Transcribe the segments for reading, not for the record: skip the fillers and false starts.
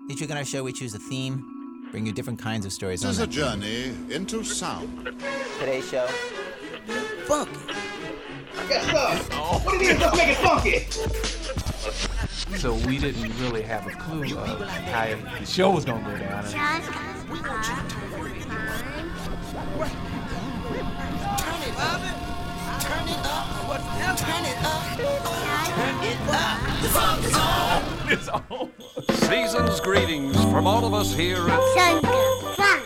Each week on our show, we choose a theme, bring you different kinds of stories. This is a journey into sound. Today's show, funky. Yes, sir. What do you mean, just make it funky? So we didn't really have a clue of how the show was going to go down. Turn It's on. Season's greetings from all of us here at Sunka Fun.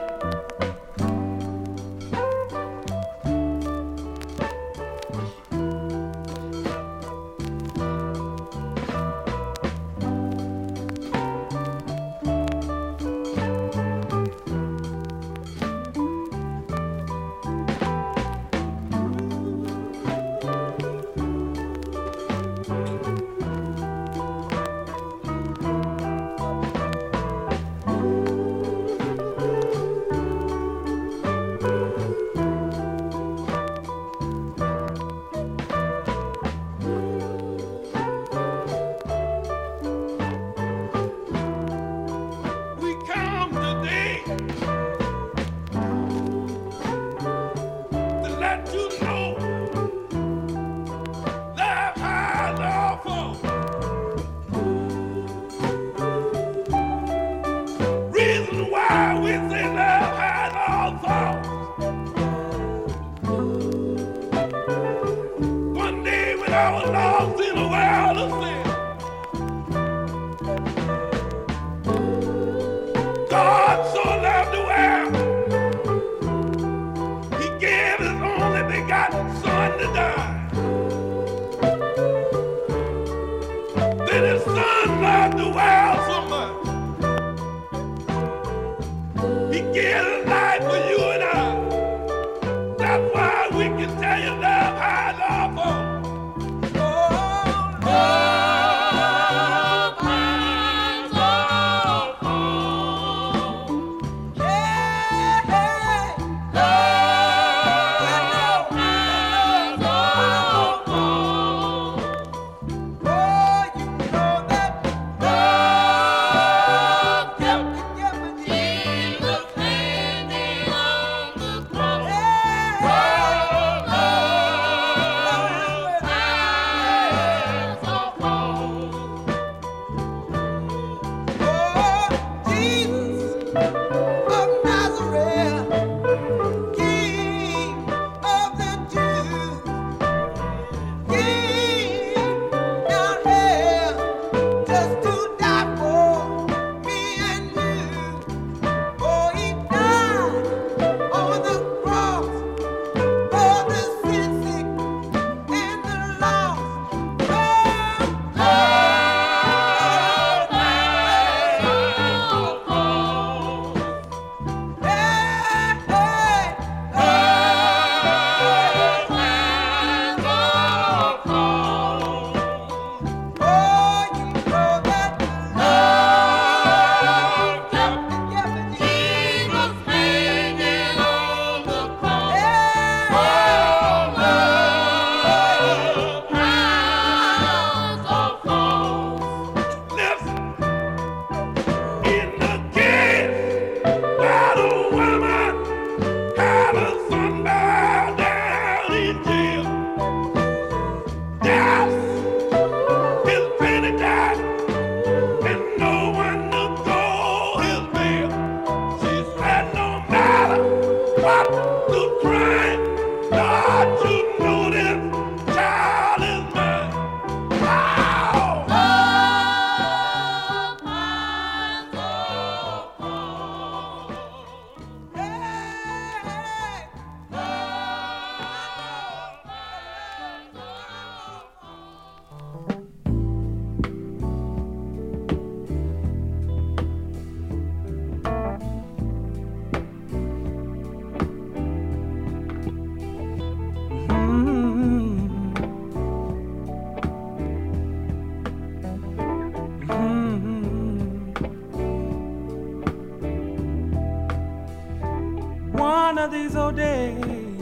One of these old days,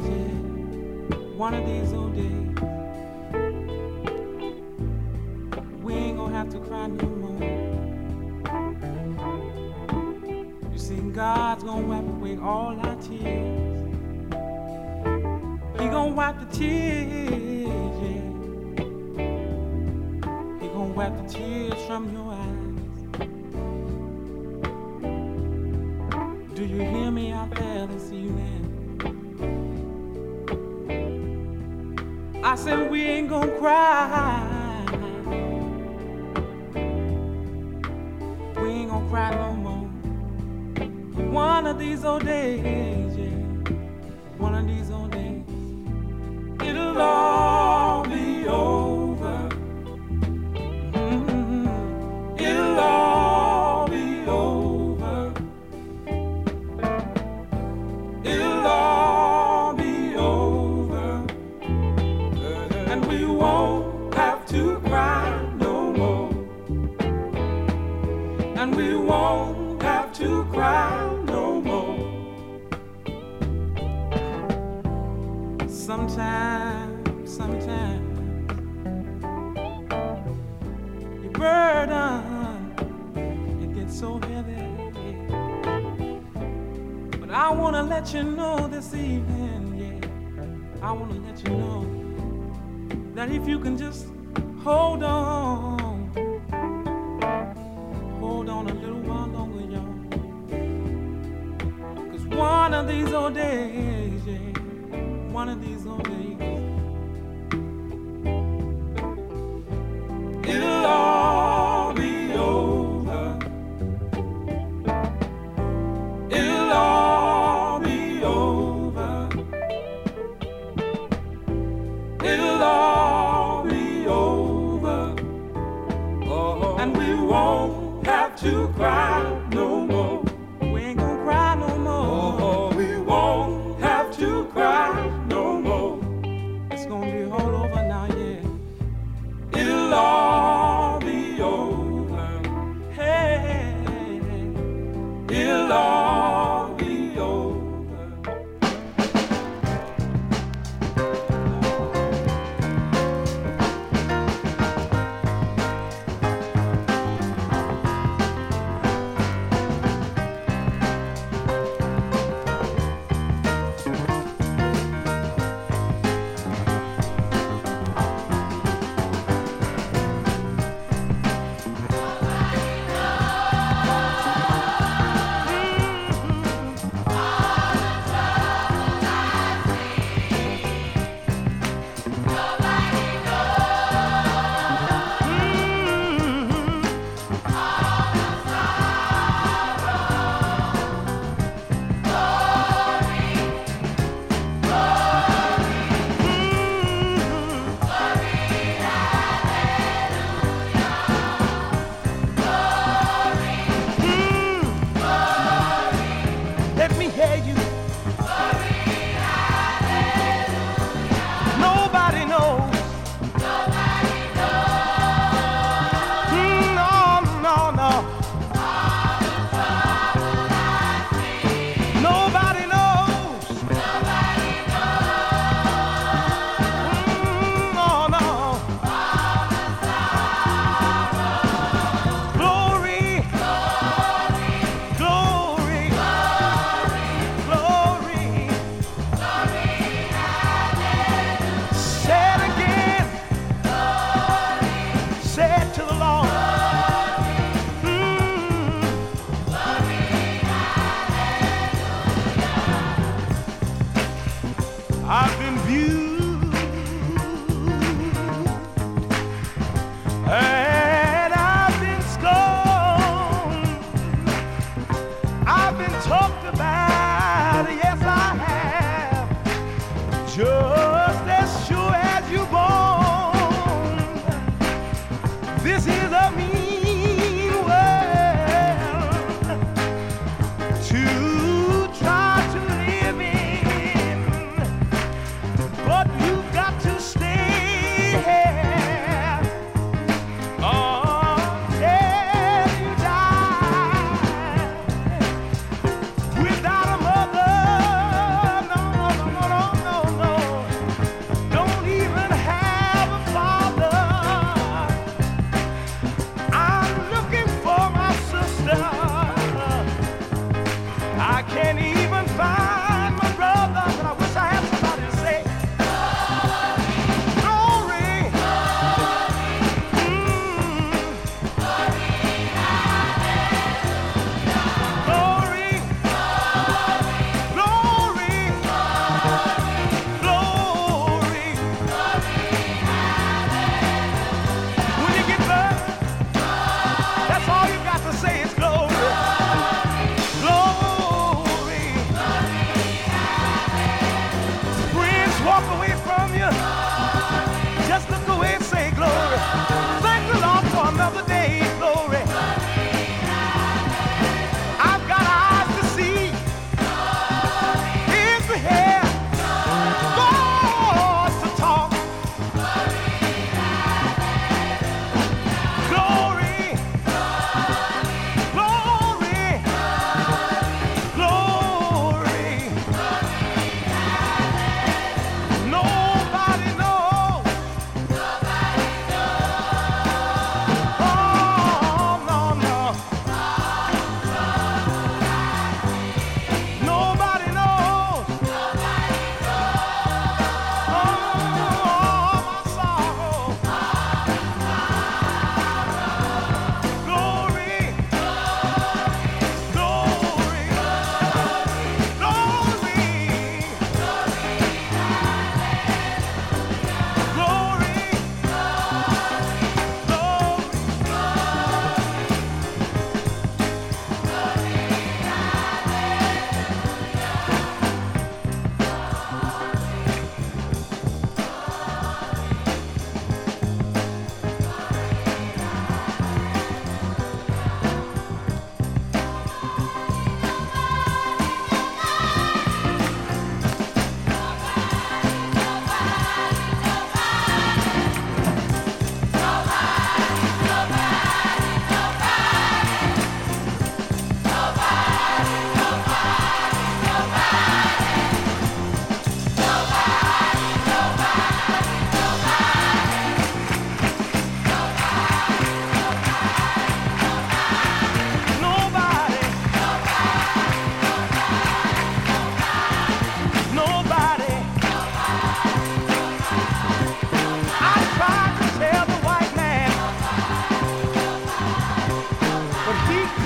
yeah. One of these old days, we ain't gonna have to cry no more. God's gonna wipe away all our tears. He gonna wipe the tears, yeah. He gonna wipe the tears from your eyes. Do you hear me out there this evening? I said we ain't gonna cry. We ain't gonna cry no more. One of these old days, yeah. One of these old days, it'll all be over. Mm-hmm. It'll all be over. It'll all be over. And we won't have to cry no more. And we won't have to cry no more. Sometimes your burden, it gets so heavy. But I wanna let you know this evening, yeah, I wanna let you know that if you can just hold on a little while longer, y'all. 'Cause one of these old days, yeah, one of these old days, it'll all be over. It'll all be over. It'll all be over. Oh, and we won't have to cry no more. We ain't gonna cry no more. Oh, we won't have to cry no more. It's gonna be all over now, yeah. It'll all be over. Hey, it'll all be over.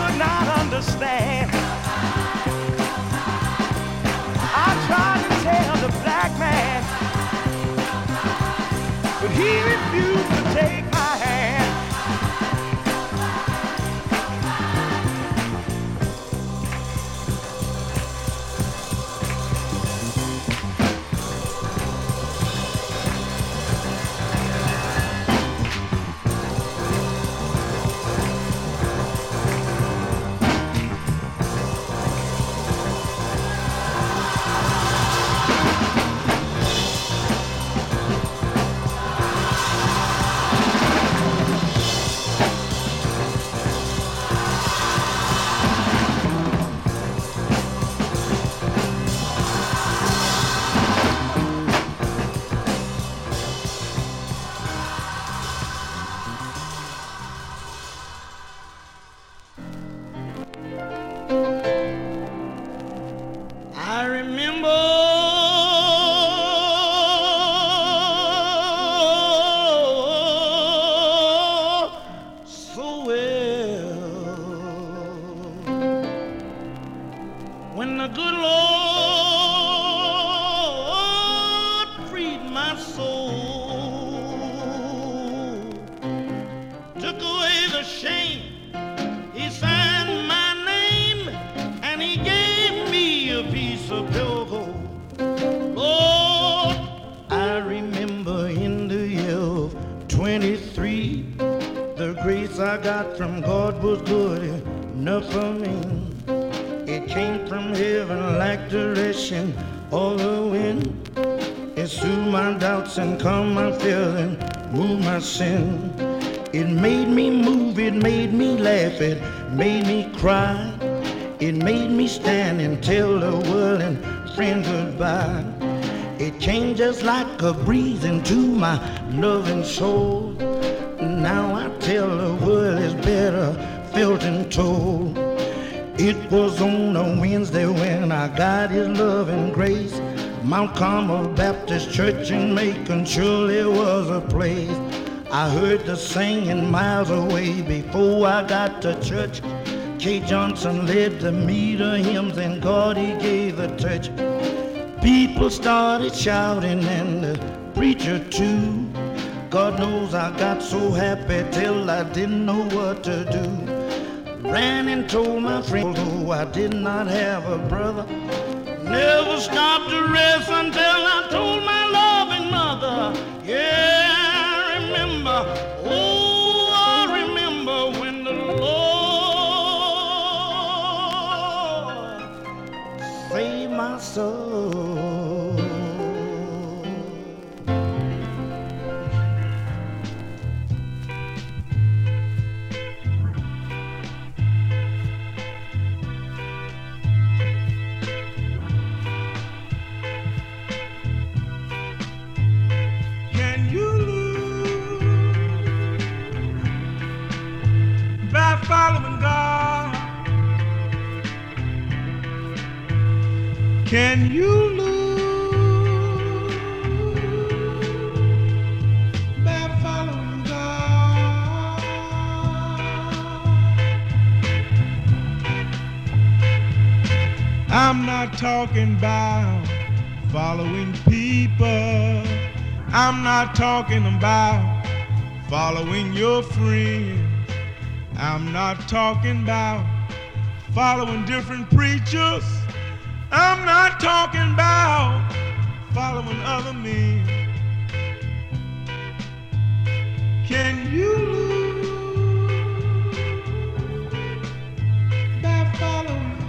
could not understand. I tried to tell the black man, but he refused to take my hand. I remember so well when the good Lord freed my soul, took away the shame, he signed my name, and he gave me a piece of pure gold. Lord, I remember in the year of 23, the grace I got from God was good enough for me. It came from heaven like direction all the wind. It soothed my doubts and calmed my fear and moved my sin. It made me move, it made me laugh, it made me cry. It made me stand and tell the world and friends goodbye. It came just like a breeze into my loving soul. Now I tell the world it's better felt and told. It was on a Wednesday when I got his love and grace. Mount Carmel Baptist Church in Macon surely was a place. I heard the singing miles away before I got to church. Kay Johnson led the meter hymns and God he gave the touch. People started shouting and the preacher too. God knows I got so happy till I didn't know what to do. Ran and told my friends, although I did not have a brother. Never stopped to rest until I told my loving mother. Yeah, I remember, oh, I remember when the Lord saved my soul. Following God, can you lose by following God? I'm not talking about following people. I'm not talking about following your friends. I'm not talking about following different preachers. I'm not talking about following other men. Can you lose by following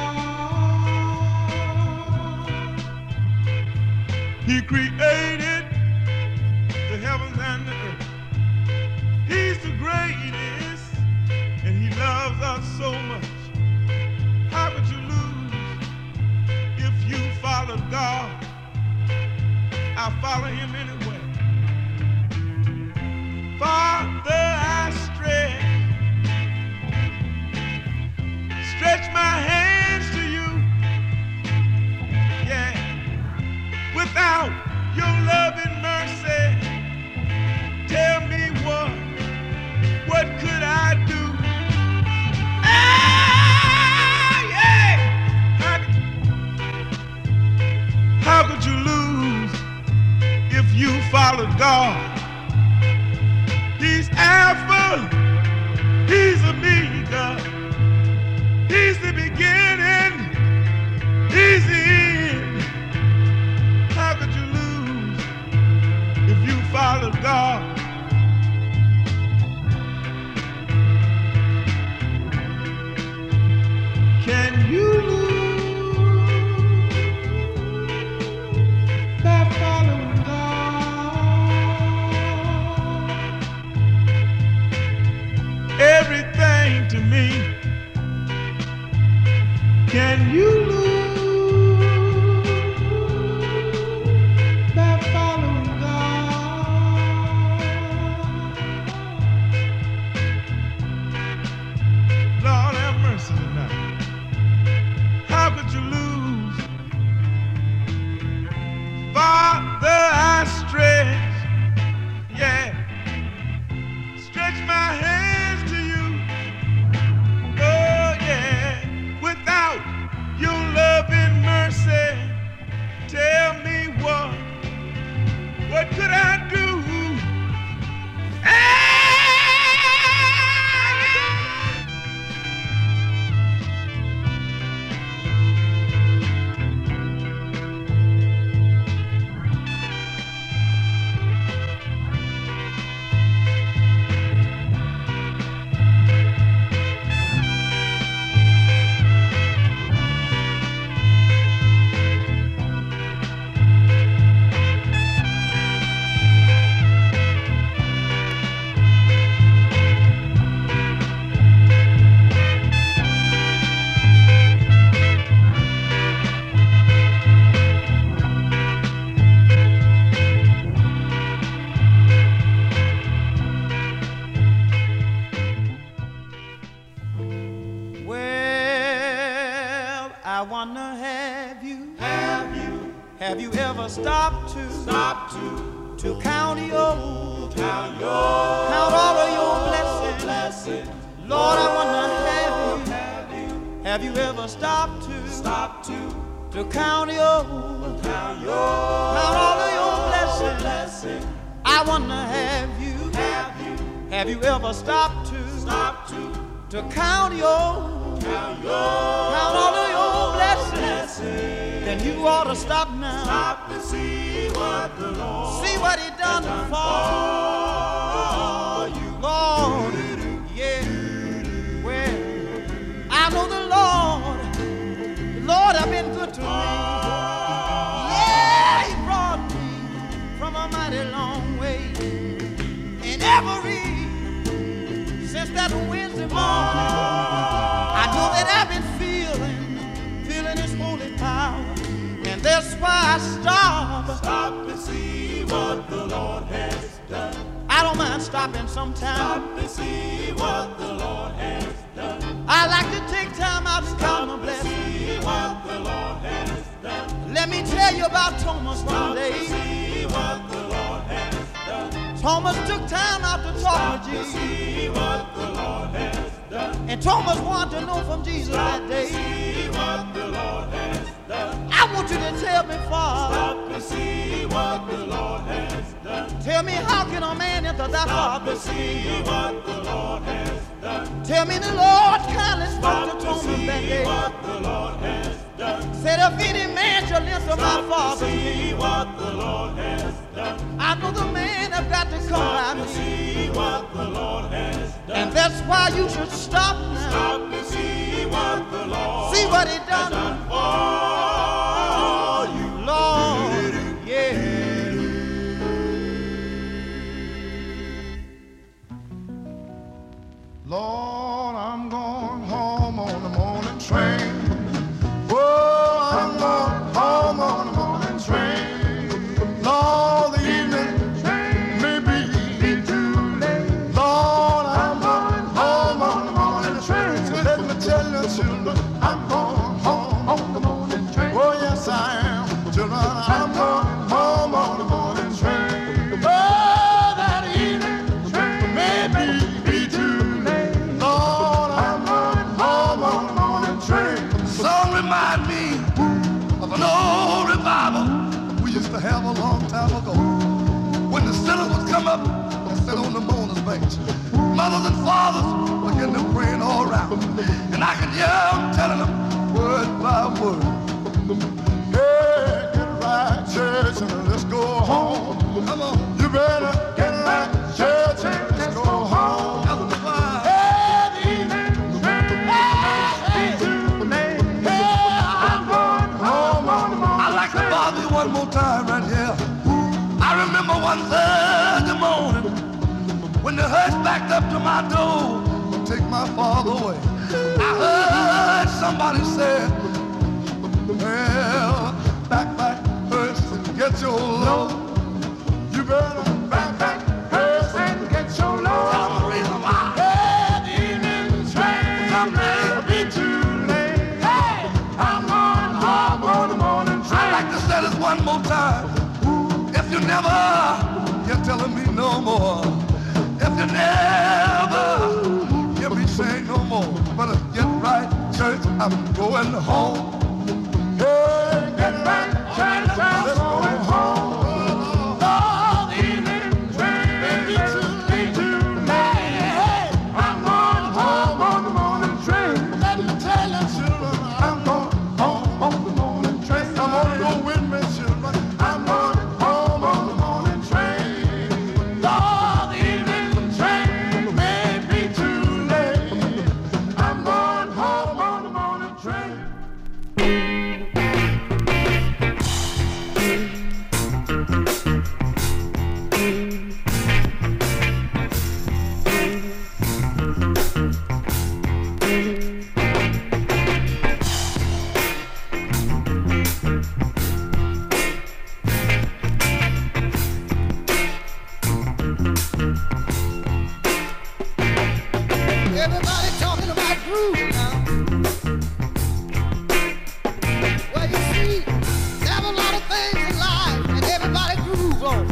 God? He created the heavens and the earth. He's the greatest. And he loves us so much. How could you lose if you followed God? I follow him anyway. Father, I stretch my hands to you. Yeah. Without your love and mercy, tell me what could I do? Ah! God. He's Alpha, He's Omega, He's the beginning, He's the end. How could you lose if you follow God? Can you lose by following God? Everything to me. Can you lose by following God? Lord have mercy tonight. How could you lose? Father, I stretch, yeah, stretch my hands to you. Oh, yeah, without your love and mercy, tell me what could I do? Have you ever stopped to count all of your blessings? Lord, I wanna have you. Have you ever stopped to count all of your blessings? I wanna have you. Have you ever stopped to count all of your blessings? Then you ought to stop now. Stop to see what the Lord, see what He done for you, Lord. Yeah. Well, I know the Lord have been good to me. Yeah, He brought me from a mighty long way. And since that Wednesday morning, I know that I've been feeling His holy power. And that's why I stop to see what the Lord has done. I don't mind stopping sometimes. Stop to see what the Lord has done. I like to take time out and count my blessings. See what the Lord has done. Let me tell you about Thomas one day. To see what the Lord has done. Thomas took time out to talk with Jesus. See what the Lord has done. And Thomas wanted to know from Jesus that day. See what the Lord has done. I want you to tell me, Father. Stop to see what the Lord has done. Tell me, how can a man enter thy Father's see what the Lord has done. Tell me, the Lord kindly spoke to Thomas that day. What the Lord has done. Said, if any man shall enter my Father's see what the Lord has done. I know the man have got to come by me. See what the Lord has done. And that's why you should stop now. Stop to see what the Lord see what He done for you, Lord. Yeah. Lord, I'm going home on the morning train. Oh, I'm going home on the morning train. Lord, the evening may be too late. Lord, I'm going home on the morning train. So let me tell you, children, I'm going home on the morning train. Oh, yes, I am. Children, I'm going home on the morning train. Oh, that evening may be too late. Lord, I'm going home on the morning train. Song remind me of an old revival we used to have a long time ago, when the sinner saints. Mothers and fathers begin to praying all around. And I can hear them telling them word by word. Hey, get right, church, and let's go home. Come on. You better get right, church, and let's go home. One more time right here. I remember one Thursday morning when the hearse backed up to my door to take my father away. I heard somebody say, well, back, hearse and get your load. You better back, hearse and get your load. Tell me the reason why. Hey, the evening train someday will be too late. Hey, I'm going home on the morning train. I'd like to say this one more time. If you never, you're telling me no more. If you never, hear me say no more. But get right, church, I'm going home. Hey, get right, church, I'm going home. Oh, the evening train may be too late. I'm going home on the morning train. Let me tell you, children, I'm going home on the morning train. I'm on the with me, children. I'm going home on the morning train. Lord, the evening train may be too late. I'm going home on the morning train. Everybody talking about groove now. Well, you see, there's a lot of things in life that everybody groove on.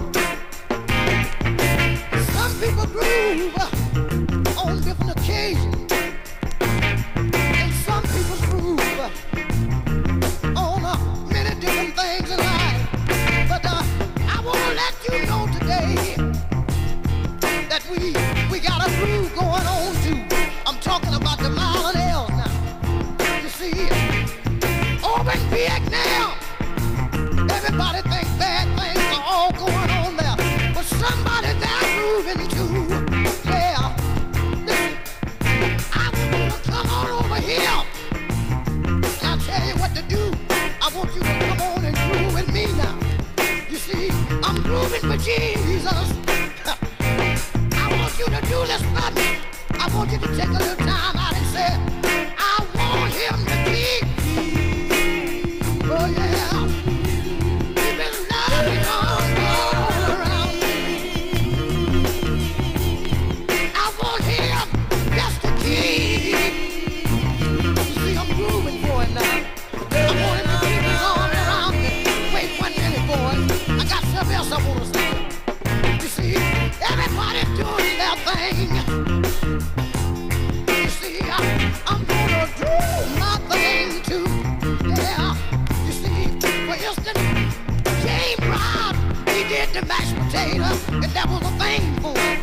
Some people groove on different occasions, and some people groove on many different things in life. But I want to let you know today that we got a groove going on too. I'm talking about the mile and L now. You see, over in Vietnam, everybody think bad things are all going on there, but somebody there grooving too. Yeah, listen, I want you to come on over here, and I'll tell you what to do. I want you to come on and groove with me now. You see, I'm grooving for Jesus. I want you to do this for me. I want you to take a little time out and say, I want him to keep. Oh yeah. Keep his loving arms all around me. I want him just to keep. You see, I'm grooving for him now. I want him to keep his arms around me. Wait 1 minute, boys. I got something else I want to say. You see, everybody's doing their thing. I'm gonna do my thing too. Yeah, you see, for instance, James Brown, he did the mashed potato, and that was a thing for him.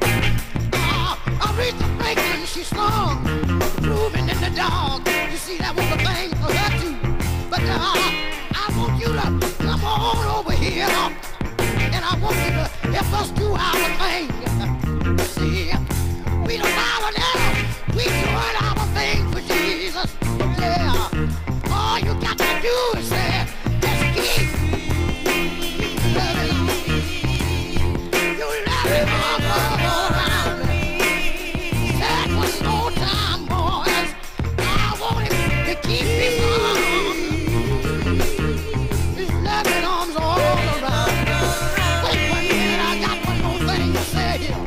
Aretha Franklin, she sung, grooving in the dog. You see, that was a thing for her too. But I want you to come on over here, and I want you to help us do our thing. You see, we the Pioneers. We doing our thing for Jesus. Yeah. All you got to do is say, let's keep loving him. You love him all around me. Say it one more time, boys. I want him to keep his arms. His loving arms all around me. Wait 1 minute, I got one more thing to say here.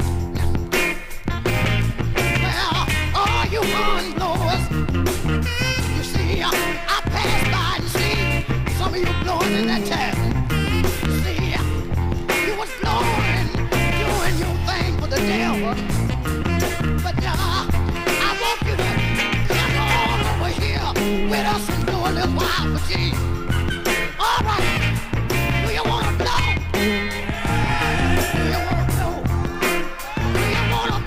You horn blowers. You see, I passed by and see some of you blowing in that tavern. You see, you was blowing, doing your thing for the devil. But I want you to come on over here with us and do a little while for Jesus. All right, do you want to blow? Do you want to blow? Do you want to